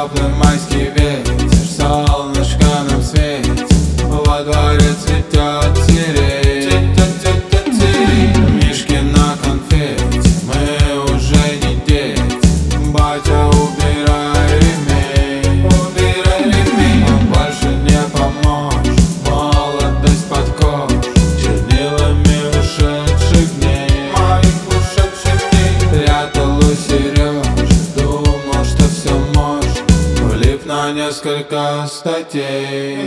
Теплый майский ветер, солнышко нам светит, во дворе цветет сирень. Мишки на конфете, мы уже не дети. Батя, убирай ремень, он больше не поможет, молодость под кожу, чернилами ушедших дней. Прятал у Сережи, думал, что все может, влип на несколько статей.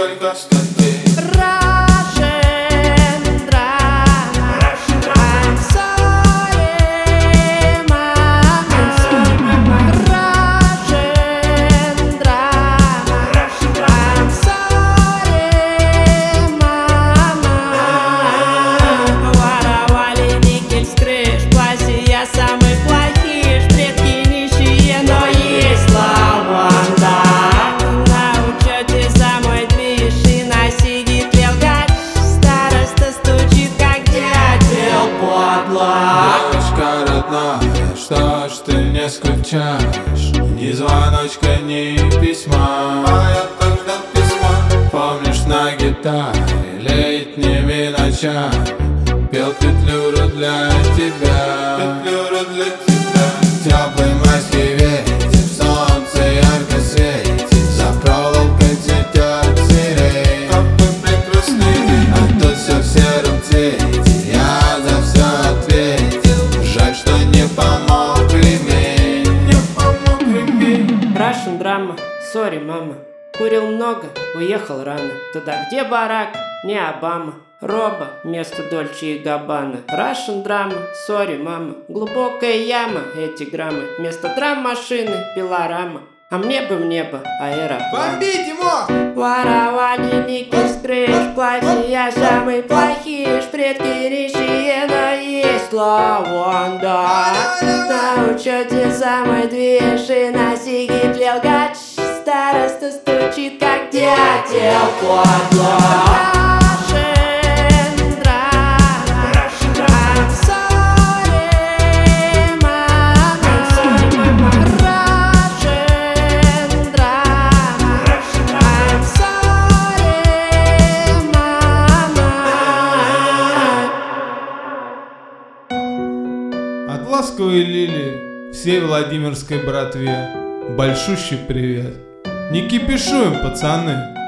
Девочка родная, что ж ты не скучаешь? Ни звоночка, ни письма. А я так ждал письма. Помнишь, на гитаре летними ночами пел петлюру для тебя. Теплый майский ветер, солнце ярко светит, за проволокой цветет сирень. Какой прекрасный, А тут все в сером цвете, я за все ответил. Жаль, что не помог ремень. Russian драма, сори, мама. Курил много, уехал рано. Туда, где барак, не Обама. Роба, место Дольче и Габбана. Russian драма, сори, мама. Глубокая яма, эти граммы. Вместо драм-машины, пилорама. А мне бы в небо аэроплан. бомби, Димон! Воровали никель с крыш, платья самые плохие, предки нищие, но есть лаванда. На учете самый движ, и на сиге тлел гач, староста стучит, как дятел подло. От ласковой лилии всей Владимирской братве большущий привет. Не кипишуем, пацаны.